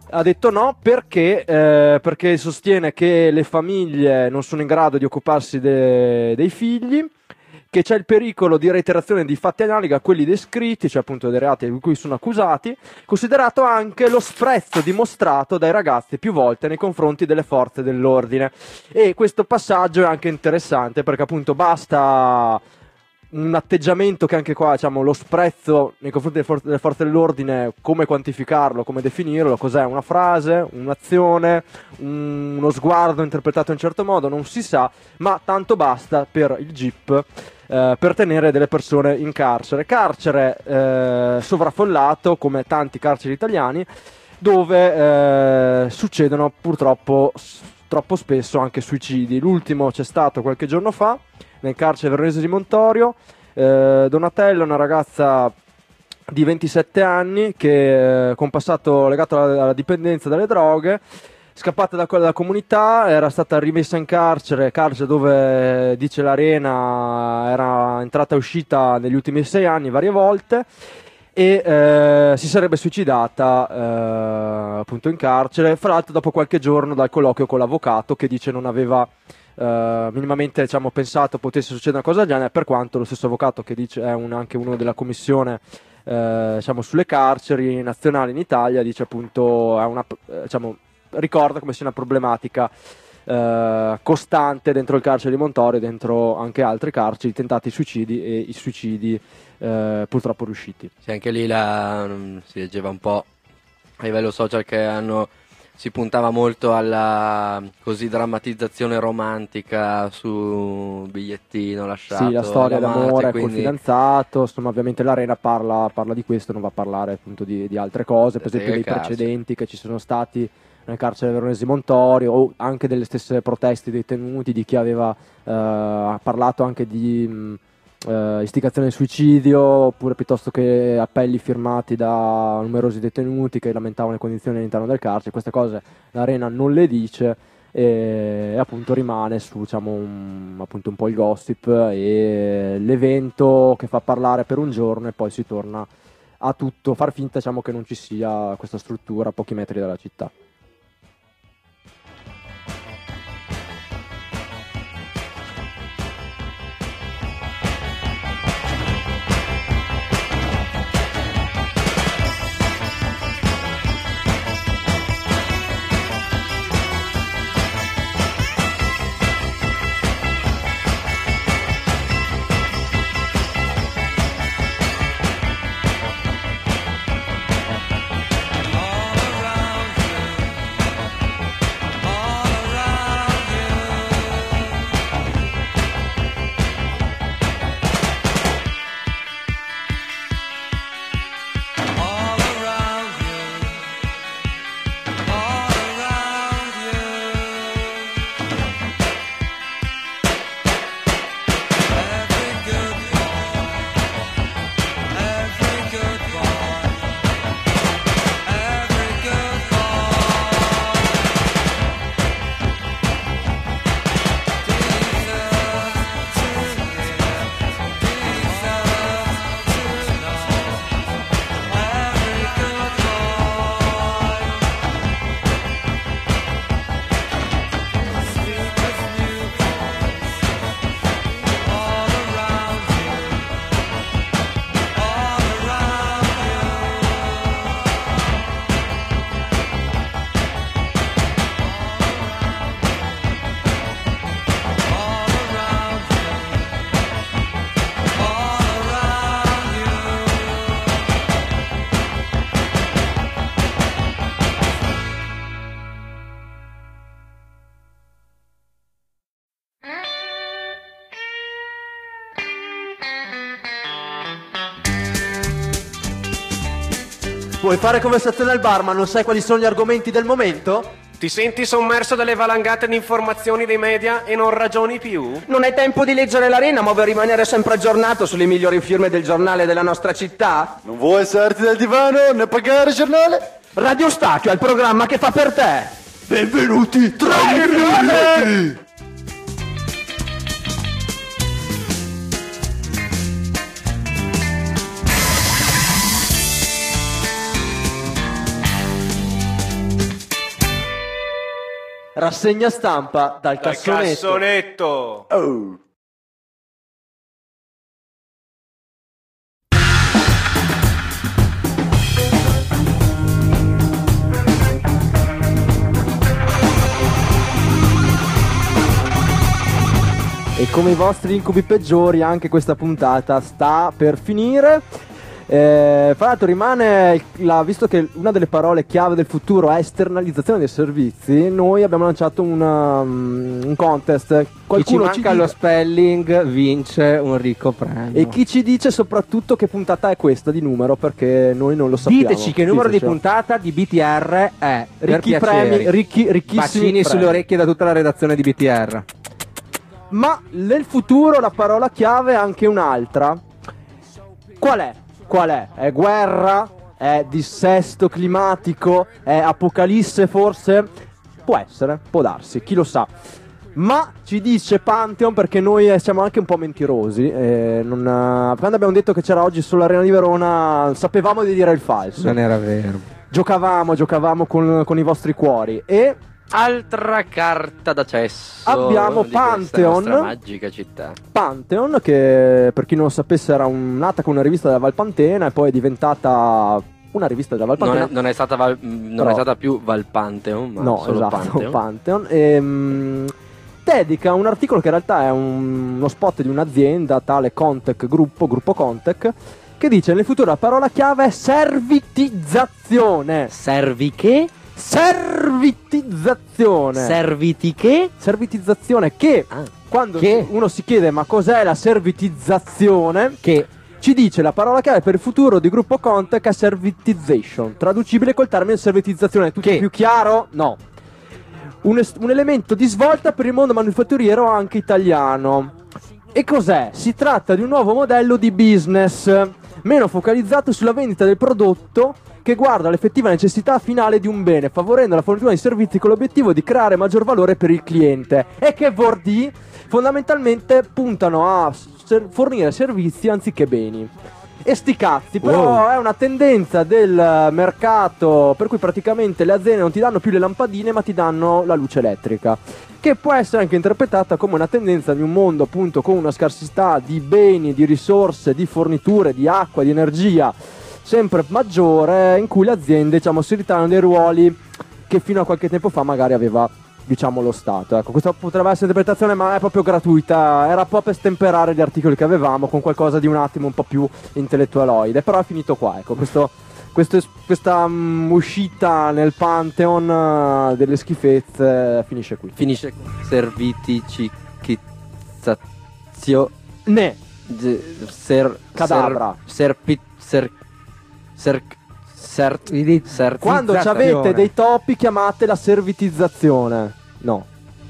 perché sostiene che le famiglie non sono in grado di occuparsi dei figli, che c'è il pericolo di reiterazione di fatti analoghi a quelli descritti, cioè appunto dei reati di cui sono accusati, considerato anche lo sprezzo dimostrato dai ragazzi più volte nei confronti delle forze dell'ordine. E questo passaggio è anche interessante perché appunto basta un atteggiamento che anche qua, lo sprezzo nei confronti delle forze dell'ordine, come quantificarlo, come definirlo, cos'è una frase, un'azione, uno sguardo interpretato in un certo modo, non si sa, ma tanto basta per il GIP per tenere delle persone in carcere. Carcere sovraffollato, come tanti carceri italiani, dove succedono purtroppo troppo spesso anche suicidi. L'ultimo c'è stato qualche giorno fa nel carcere veronese di Montorio. Donatella, una ragazza di 27 anni che con passato legato alla dipendenza dalle droghe, scappata dalla comunità, era stata rimessa in carcere dove, dice l'Arena, era entrata e uscita negli ultimi 6 anni varie volte, e si sarebbe suicidata appunto in carcere, fra l'altro dopo qualche giorno dal colloquio con l'avvocato, che dice non aveva minimamente pensato potesse succedere una cosa del genere, per quanto lo stesso avvocato, che dice è anche uno della commissione sulle carceri nazionali in Italia, dice appunto ricorda come sia una problematica costante dentro il carcere di Montorio, dentro anche altre carceri, tentati suicidi e i suicidi purtroppo riusciti. Sì, anche lì si leggeva un po' a livello social che si puntava molto alla così drammatizzazione romantica su bigliettino lasciato. Sì, la storia d'amore quindi... col fidanzato, insomma, ovviamente l'Arena parla di questo, non va a parlare appunto di altre cose, per esempio dei precedenti che ci sono stati nel carcere veronese Montorio, o anche delle stesse proteste dei detenuti, di chi aveva parlato anche di istigazione al suicidio, oppure piuttosto che appelli firmati da numerosi detenuti che lamentavano le condizioni all'interno del carcere. Queste cose l'Arena non le dice e appunto rimane su, diciamo, appunto un po' il gossip e l'evento che fa parlare per un giorno e poi si torna a tutto far finta, diciamo, che non ci sia questa struttura a pochi metri dalla città. Vuoi fare conversazione al bar ma non sai quali sono gli argomenti del momento? Ti senti sommerso dalle valangate di informazioni dei media e non ragioni più? Non hai tempo di leggere l'Arena, ma vuoi rimanere sempre aggiornato sulle migliori firme del giornale della nostra città? Non vuoi alzarti dal divano né pagare il giornale? Radio Stacchio è il programma che fa per te! Benvenuti tra i criminali! Rassegna stampa dal cassonetto. Oh. E come i vostri incubi peggiori, anche questa puntata sta per finire. Fra l'altro rimane, visto che una delle parole chiave del futuro è esternalizzazione dei servizi, noi abbiamo lanciato un contest. Qualcuno chi ci manca lo spelling vince un ricco premio. E chi ci dice soprattutto che puntata è questa di numero, perché noi non lo sappiamo. Diteci che numero di puntata di BTR è. Ricchi premi, ricchissimi bacini premi sulle orecchie da tutta la redazione di BTR. Ma nel futuro la parola chiave è anche un'altra. Qual è? Qual è? È guerra? È dissesto climatico? È apocalisse forse? Può essere, può darsi, chi lo sa. Ma ci dice Pantheon, perché noi siamo anche un po' mentirosi. Quando abbiamo detto che c'era oggi sull'Arena di Verona, sapevamo di dire il falso. Non era vero. Giocavamo con i vostri cuori. E altra carta d'accesso abbiamo di questa nostra magica città. Pantheon, che per chi non lo sapesse era nata come una rivista della Valpantena e poi è diventata una rivista della Valpantheon. Non è stata più Valpantheon, ma no, solo esatto, Pantheon. Dedica un articolo che in realtà è uno spot di un'azienda, tale Contec gruppo Contec, che dice: nel futuro la parola chiave è servitizzazione. Servi che? Servitizzazione. Serviti che? Servitizzazione che quando uno si chiede ma cos'è la servitizzazione, che ci dice la parola chiave per il futuro di gruppo Contec è servitization, traducibile col termine servitizzazione. Tutto più chiaro? No. Un elemento di svolta per il mondo manifatturiero anche italiano. E cos'è? Si tratta di un nuovo modello di business, meno focalizzato sulla vendita del prodotto, che guarda l'effettiva necessità finale di un bene, favorendo la fornitura di servizi con l'obiettivo di creare maggior valore per il cliente. E che vuol dire? Fondamentalmente puntano a fornire servizi anziché beni. E sti cazzi, però è una tendenza del mercato per cui praticamente le aziende non ti danno più le lampadine ma ti danno la luce elettrica, che può essere anche interpretata come una tendenza di un mondo appunto con una scarsità di beni, di risorse, di forniture, di acqua, di energia sempre maggiore, in cui le aziende, diciamo, si ritirano dei ruoli che fino a qualche tempo fa magari aveva, diciamo, lo Stato. Ecco, questa potrebbe essere interpretazione, ma è proprio gratuita, era un po' per stemperare gli articoli che avevamo con qualcosa di un attimo un po' più intellettualoide, però è finito qua, ecco, questa uscita nel Pantheon delle schifezze finisce qui. Finisce con serviticizzazione. Cadabra. Quando ci avete dei topi chiamate la servitizzazione. No.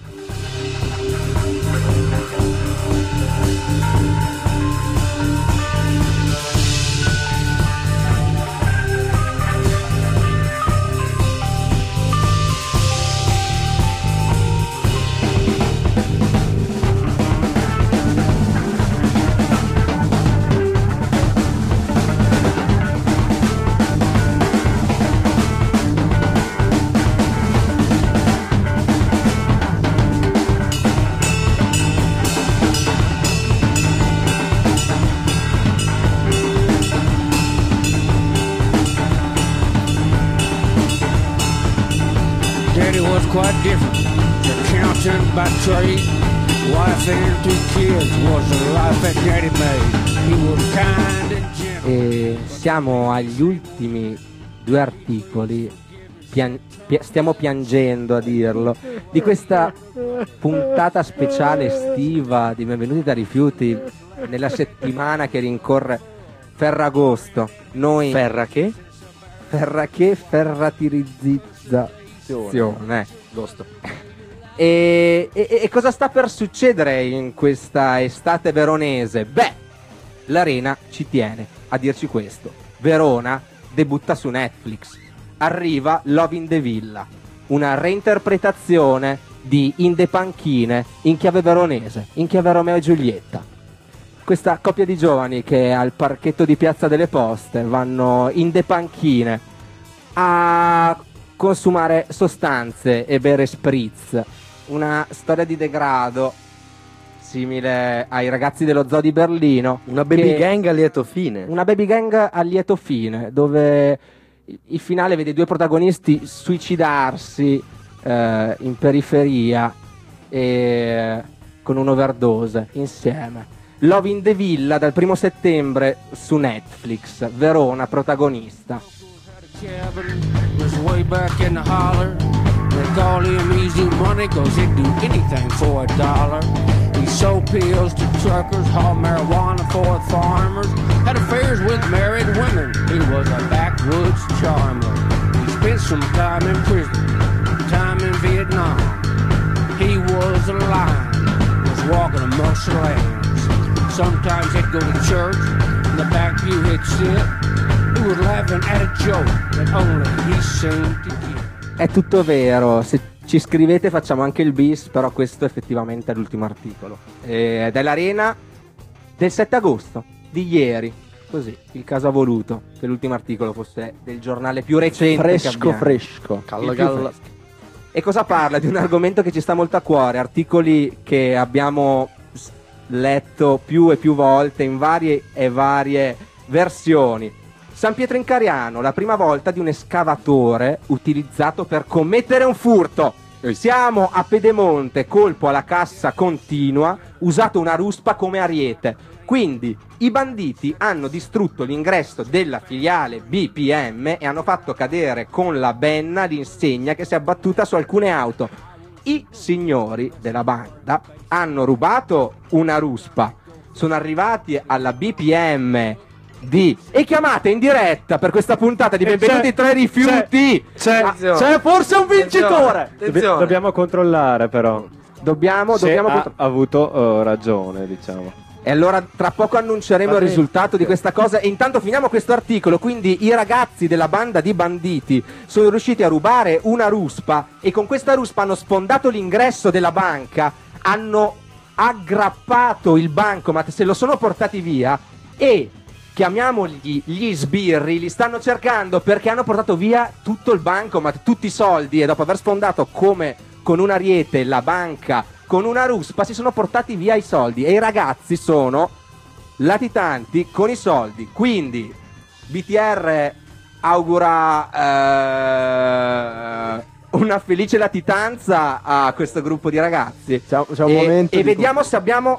Quite different. Accountant by trade, wife and 2 kids was the life that Daddy made. He was kind and gentle. E siamo agli ultimi 2 articoli. Stiamo piangendo a dirlo di questa puntata speciale estiva di Benvenuti da Rifiuti nella settimana che rincorre Ferragosto. Noi ferratirizzazione. E cosa sta per succedere in questa estate veronese? Beh, l'Arena ci tiene a dirci questo. Verona debutta su Netflix. Arriva Love in the Villa, una reinterpretazione di In the Panchine in chiave veronese, in chiave Romeo e Giulietta. Questa coppia di giovani che al parchetto di Piazza delle Poste vanno in the panchine a consumare sostanze e bere spritz. Una storia di degrado simile ai ragazzi dello zoo di Berlino. Una baby gang a lieto fine. Una baby gang a lieto fine, dove il finale vede 2 protagonisti suicidarsi in periferia e con un'overdose insieme. Love in the Villa dal 1 settembre su Netflix. Verona protagonista. Was way back in the holler. They call him Easy Money cause he'd do anything for $1. He sold pills to truckers, hauled marijuana for farmers, had affairs with married women. He was a backwoods charmer. He spent some time in prison, time in Vietnam. He was a lion, was walking amongst the lambs. Sometimes he'd go to church, in the back pew he'd sit. He was laughing at a joke that only he seemed to get. È tutto vero, se ci scrivete facciamo anche il bis, però questo effettivamente è l'ultimo articolo. Dell'Arena del 7 agosto, di ieri. Così, il caso ha voluto che l'ultimo articolo fosse del giornale più recente fresco. Callo. E cosa parla? Di un argomento che ci sta molto a cuore, articoli che abbiamo letto più e più volte in varie versioni. San Pietro in Cariano, la prima volta di un escavatore utilizzato per commettere un furto. Siamo a Pedemonte, colpo alla cassa continua, usato una ruspa come ariete. Quindi i banditi hanno distrutto l'ingresso della filiale BPM e hanno fatto cadere con la benna l'insegna che si è abbattuta su alcune auto. I signori della banda hanno rubato una ruspa, sono arrivati alla BPM e chiamate in diretta per questa puntata di Benvenuti Tre Rifiuti. C'è forse un vincitore. Dobbiamo controllare però. Dobbiamo ha avuto ragione, diciamo. E allora tra poco annunceremo il risultato di questa cosa. E intanto finiamo questo articolo. Quindi i ragazzi della banda di banditi sono riusciti a rubare una ruspa e con questa ruspa hanno sfondato l'ingresso della banca, hanno aggrappato il bancomat, se lo sono portati via e, chiamiamoli gli sbirri, li stanno cercando perché hanno portato via tutto il bancomat, tutti i soldi, e dopo aver sfondato come con un ariete la banca con una ruspa si sono portati via i soldi e i ragazzi sono latitanti con i soldi. Quindi BTR augura una felice latitanza a questo gruppo di ragazzi. E vediamo se abbiamo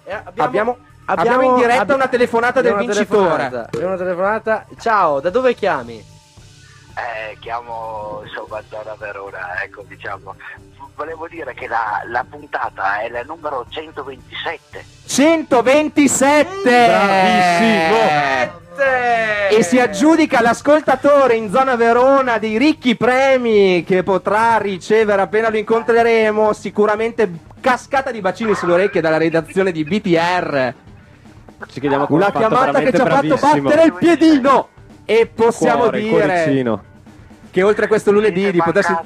in diretta una telefonata del vincitore. Abbiamo una telefonata. Ciao, da dove chiami? Chiamo insomma zona Verona, ecco, diciamo. Volevo dire che la puntata è la numero 127. 127! Bravissimo! E si aggiudica l'ascoltatore in zona Verona dei ricchi premi che potrà ricevere appena lo incontreremo. Sicuramente cascata di bacini sulle orecchie dalla redazione di BTR. Ci chiediamo una chiamata che ci ha fatto battere il piedino. E possiamo dire che oltre questo lunedì di potersi...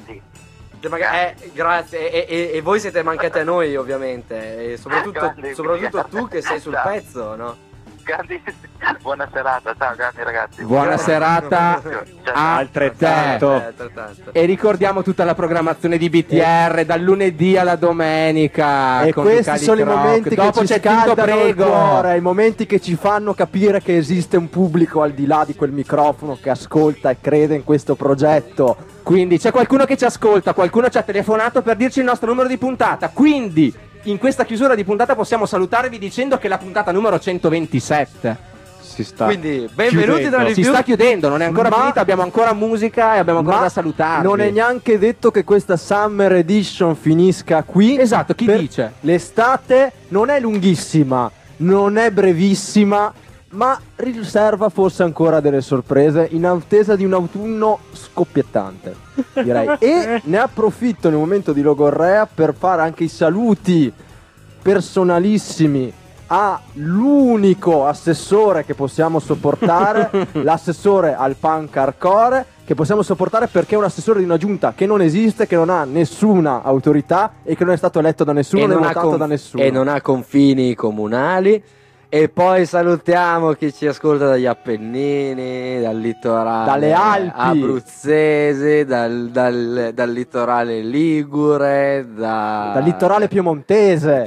Grazie, e voi siete mancati a noi ovviamente, e soprattutto tu che sei sul pezzo, no? Buona serata, ciao grandi ragazzi. Buona serata altrettanto. E ricordiamo tutta la programmazione di BTR dal lunedì alla domenica. E con questi sono i momenti che ci scaldano il cuore, i momenti che ci fanno capire che esiste un pubblico al di là di quel microfono che ascolta e crede in questo progetto. Quindi c'è qualcuno che ci ascolta, qualcuno ci ha telefonato per dirci il nostro numero di puntata. Quindi in questa chiusura di puntata possiamo salutarvi dicendo che la puntata numero 127 si sta quindi benvenuti da si sta chiudendo, non è ancora finita, abbiamo ancora musica e abbiamo ancora da salutarvi. Non è neanche detto che questa Summer Edition finisca qui. Esatto, chi dice? L'estate non è lunghissima, non è brevissima, ma riserva forse ancora delle sorprese in attesa di un autunno scoppiettante, direi. E ne approfitto nel momento di logorrea per fare anche i saluti personalissimi all'unico assessore che possiamo sopportare, l'assessore al punk hardcore, che possiamo sopportare perché è un assessore di una giunta che non esiste, che non ha nessuna autorità e che non è stato eletto da nessuno, né votato da nessuno. E non ha confini comunali. E poi salutiamo chi ci ascolta dagli Appennini, dal litorale dalle Alpi abruzzese, dal litorale ligure, dal litorale piemontese,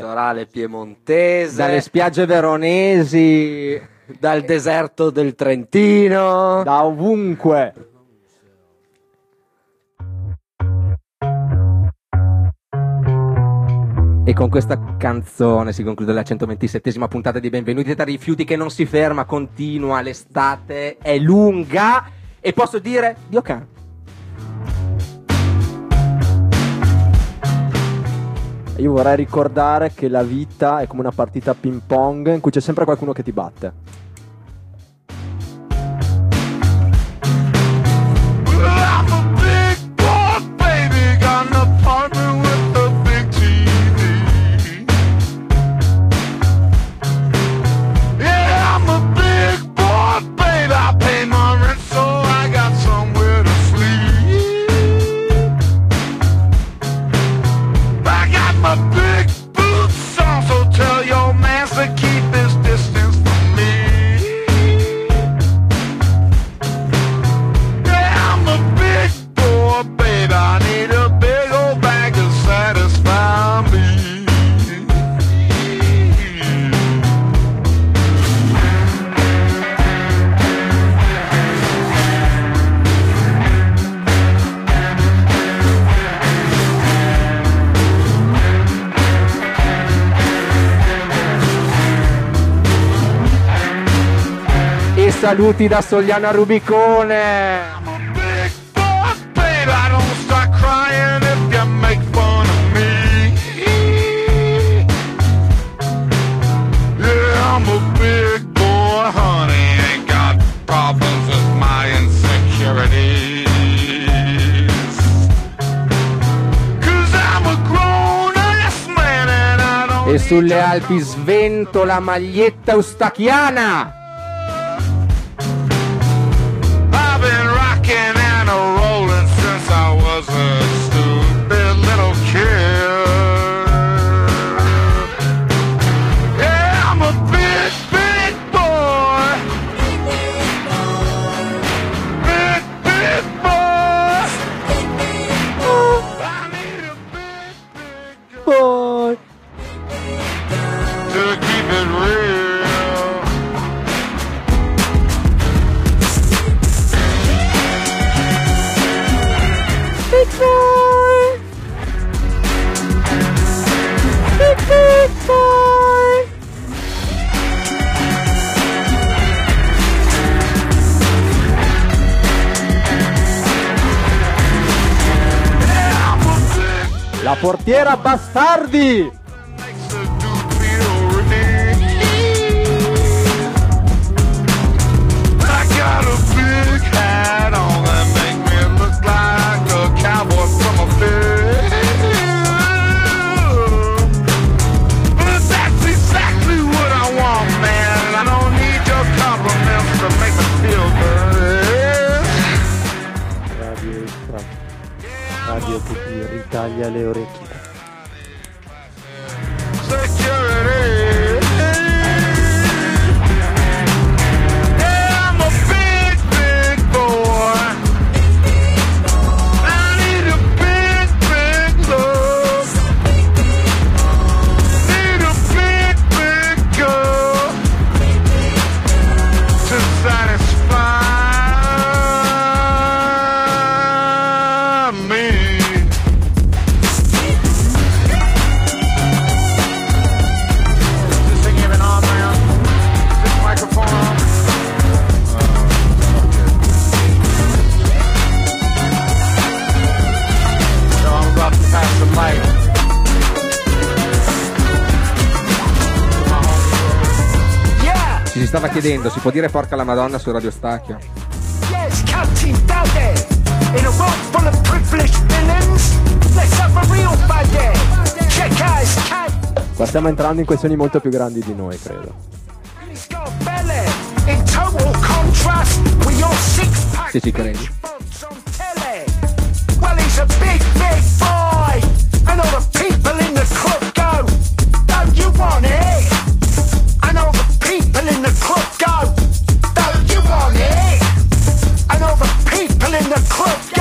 dalle spiagge veronesi, dal deserto del Trentino, da ovunque. E con questa canzone si conclude la 127esima puntata di Benvenuti tra Rifiuti, che non si ferma, continua, l'estate è lunga e posso dire Dio can. Io vorrei ricordare che la vita è come una partita a ping pong in cui c'è sempre qualcuno che ti batte. Keep his distance from me. saluti da Sogliano a Rubicone. Babe, I don't start crying if you make fun of me. Yeah, I'm a big boy, honey, ain't got problems with my insecurities. 'Cause I'm a grown-ass man and I don't. E sulle Alpi svento la maglietta eustachiana. I've been rocking and a rolling since I was a stupid little kid. Yeah, I'm a big, big boy. Big, big boy. I need a big, big boy to keep it real. Big boy. Big, big boy. La portiera Bastardi. I got a big hat on that make me look like a cowboy from a film. But that's exactly what I want, man. I don't need your compliments to make me feel good. Radio Extra. Radio che ti ritaglia le orecchie. Security. Yeah, I'm a big, big boy. I need a big, big love. Need a big, big girl to satisfy me. This thing even on, man? Is this microphone on? So I'm about to pass the mic. Ci si stava chiedendo, si può dire porca la Madonna su Radio Stacchio? Yes, Captain Dudley. In a world full of privileged villains, let's have a real buggy. Check out his cat. Qua stiamo entrando in questioni molto più grandi di noi, credo. He's got a belly. In total contrast with your six-pack Se ci credi. on telly. Well, he's a big, big boy. And all the people in the club go, don't you want it? And all the people in the club go, don't you want it? And all the people in the club